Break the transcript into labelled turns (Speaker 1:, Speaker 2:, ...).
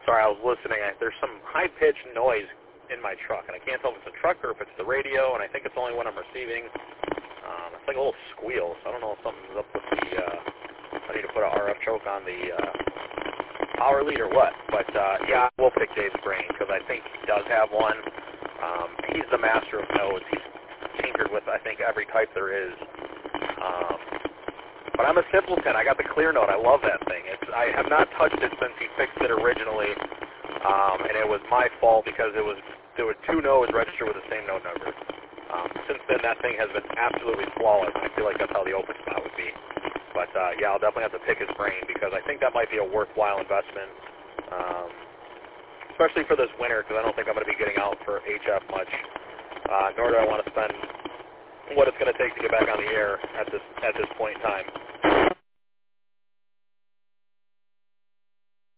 Speaker 1: sorry, I was listening. There's some high-pitched noise in my truck, and I can't tell if it's a truck or if it's the radio, and I think it's only when I'm receiving. It's like a little squeal, so I don't know if something's up with the, I need to put an RF choke on the power lead or what. But, yeah, we'll pick Dave's brain, because I think he does have one. He's the master of nodes. He's tinkered with, I think, every type there is. But I'm a simpleton. I got the clear node. I love that thing. I have not touched it since he fixed it originally, and it was my fault because there were two nodes registered with the same node number. Since then, that thing has been absolutely flawless. I feel like that's how the open spot would be. But, yeah, I'll definitely have to pick his brain because I think that might be a worthwhile investment, especially for this winter because I don't think I'm going to be getting out for HF much, nor do I want to spend what it's going to take to get back on the air at this point in time.